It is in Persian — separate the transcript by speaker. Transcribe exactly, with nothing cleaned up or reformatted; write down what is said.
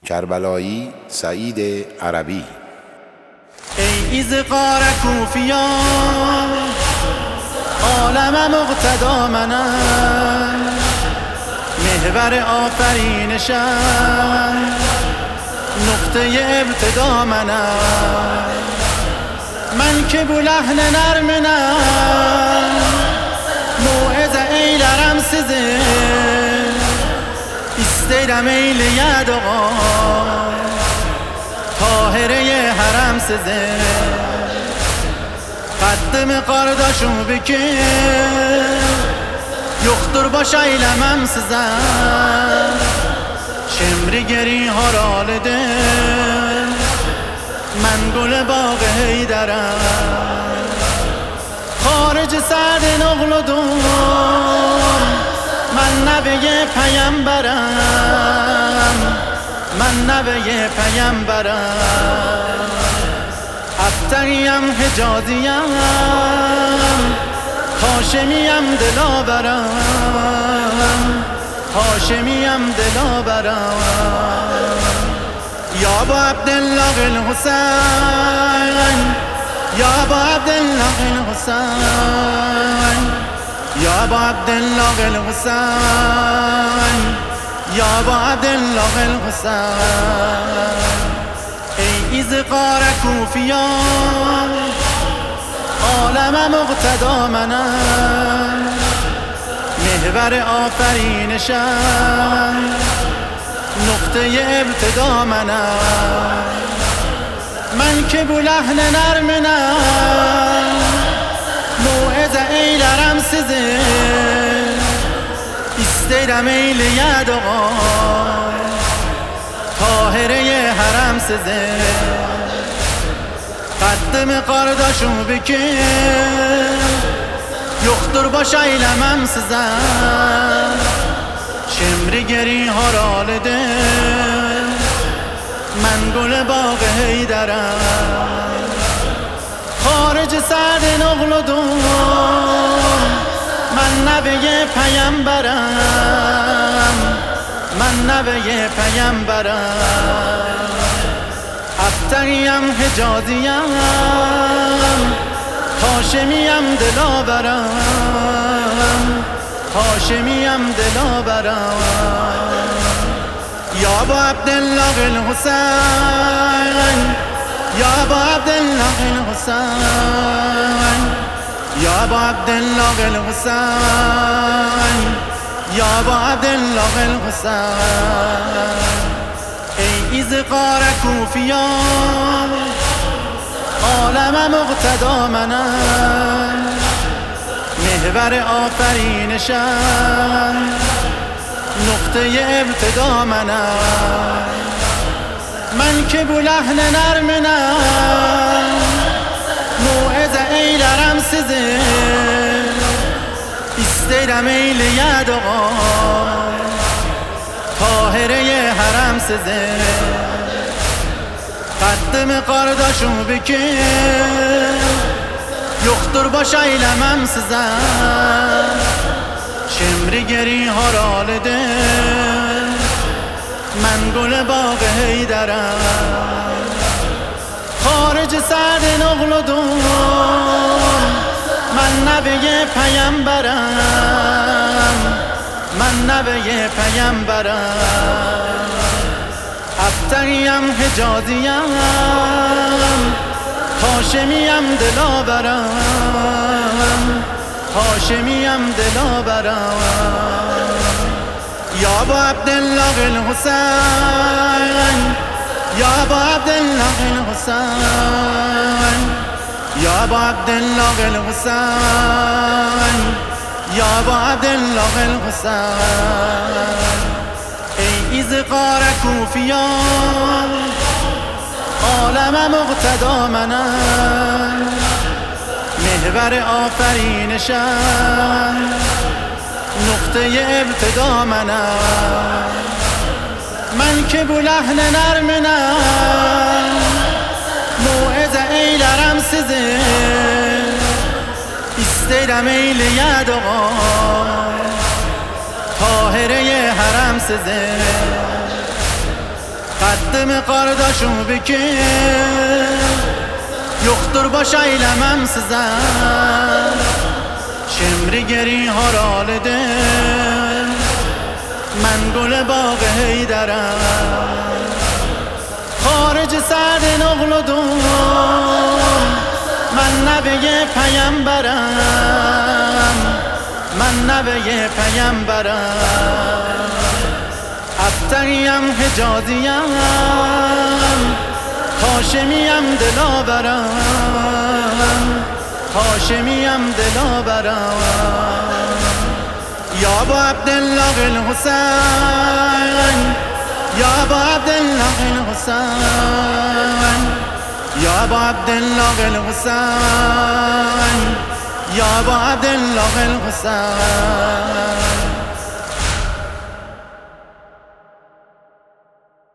Speaker 1: کربلایی سعید عربی.
Speaker 2: ای ایزقار کوفیان عالم مقتدا منم، محور آفرینشم نقطه ابتدا منم. من که بلحن نرمنم موعظه eylerim sizi، isterim eyleyen dua Tahire haram sizi. Qaddimi qardaşım bükür, yoktur baş eylemem size. Şemri geri haral edin, men gül bağı heyderem. Xarici Sa'din oğludur, men nebiye peygamberem. من نبی پیامبرم، ابتریم حجازیم، هاشمیم دلاورم، هاشمیم دلاورم. یا ابو عبدالله الحسین، یا ابو عبدالله الحسین، یا ابو عبدالله الحسین، یا ابو عبدالله الحسین. ای ایزقار کوفیان عالم مقتدا منم، محور آفرینشم نقطه ابتدا منم. من که بلحن نرمنم موعظه eylerim sizi، isterim eyleyen dua Tahire haram sizi. Qaddimi qardaşım bükür, yoktur baş eylemem size. Şemri geri haral edin, men gül bağı heyderem. Xarici Sa'din oğludur, men nebiye peygamberem. من نبی پیامبرم، ابتریم حجازیم، هاشمیم دلاورم، هاشمیم دلاورم. یا ابو عبدالله الحسین، یا ابو عبدالله الحسین، یا ابو عبدالله الحسین، یا ابو عبدالله الحسین. ای ایزقار کوفیان عالم مقتدا منم، محور آفرینشم نقطه ابتدا منم. من که بلحن نرمنم موعظه eylerim sizi، isterim eyleyen dua Tahire haram sizi. Qaddimi qardaşım bükür, yoktur baş eylemem size. Şemri geri haral edin, men gül bağı heyderem. Xarici Sa'din oğludur, men nebiye peygamberem. من نبی پیامبرم، ابتریم حجازیم، هاشمیم دلاورم، هاشمیم دلاورم. یا ابو عبدالله الحسین، یا ابو عبدالله الحسین، یا ابو عبدالله الحسین، یا ابو عبدالله الحسین. ای ایزقار کوفیان عالم مقتدا منم، محور آفرینشم نقطه ابتدا منم. من که بلحن نرمنم موعظه eylerim sizi، isterim eyleyen dua Tahire haram sizi. Qaddimi qardaşım bikir Yoxdur baş eylemem size Şimdi geri haral edin Men gül bağı heyderem Xarici Sədin oğludum Men nəbiyə peyğəmbərəm Men nəbiyə peyğəmbərəm Əbtəriyəm, Hicaziyəm Haşimiyəm, dilaverəm Haşimiyəm, dilaverəm Ya bu Abdullah el-Hüseyin Ya bu Abdullah el-Hüseyin Ya bu Abdullah el-Hüseyin Ya bu Abdullah el-Hüseyin